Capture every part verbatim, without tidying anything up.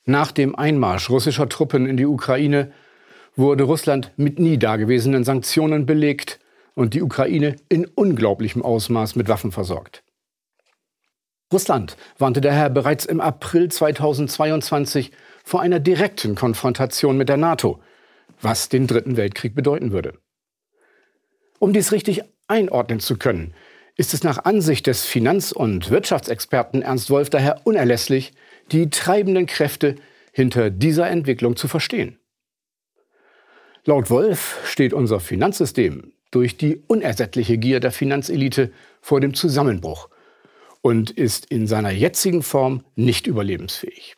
Nach dem Einmarsch russischer Truppen in die Ukraine wurde Russland mit nie dagewesenen Sanktionen belegt und die Ukraine in unglaublichem Ausmaß mit Waffen versorgt. Russland warnte daher bereits im April zweitausendzweiundzwanzig vor einer direkten Konfrontation mit der NATO, was den Dritten Weltkrieg bedeuten würde. Um dies richtig einordnen zu können, ist es nach Ansicht des Finanz- und Wirtschaftsexperten Ernst Wolf daher unerlässlich, die treibenden Kräfte hinter dieser Entwicklung zu verstehen. Laut Wolf steht unser Finanzsystem durch die unersättliche Gier der Finanzelite vor dem Zusammenbruch und ist in seiner jetzigen Form nicht überlebensfähig.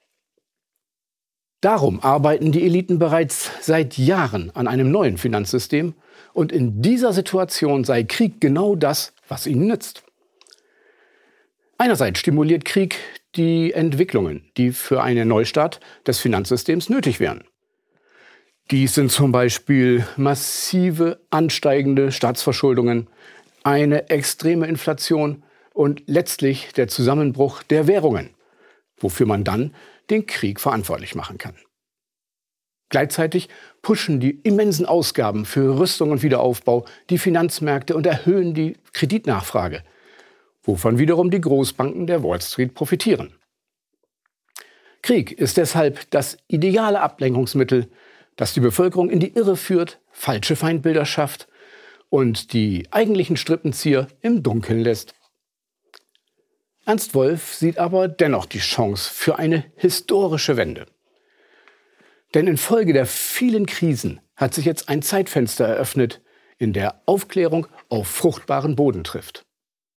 Darum arbeiten die Eliten bereits seit Jahren an einem neuen Finanzsystem und in dieser Situation sei Krieg genau das, was ihnen nützt. Einerseits stimuliert Krieg die Entwicklungen, die für einen Neustart des Finanzsystems nötig wären. Dies sind zum Beispiel massive ansteigende Staatsverschuldungen, eine extreme Inflation und letztlich der Zusammenbruch der Währungen, wofür man dann den Krieg verantwortlich machen kann. Gleichzeitig pushen die immensen Ausgaben für Rüstung und Wiederaufbau die Finanzmärkte und erhöhen die Kreditnachfrage, wovon wiederum die Großbanken der Wall Street profitieren. Krieg ist deshalb das ideale Ablenkungsmittel, das die Bevölkerung in die Irre führt, falsche Feindbilder schafft und die eigentlichen Strippenzieher im Dunkeln lässt. Ernst Wolf sieht aber dennoch die Chance für eine historische Wende. Denn infolge der vielen Krisen hat sich jetzt ein Zeitfenster eröffnet, in der Aufklärung auf fruchtbaren Boden trifft.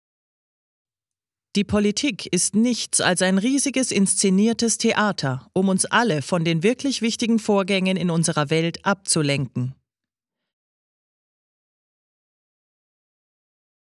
Die Politik ist nichts als ein riesiges inszeniertes Theater, um uns alle von den wirklich wichtigen Vorgängen in unserer Welt abzulenken.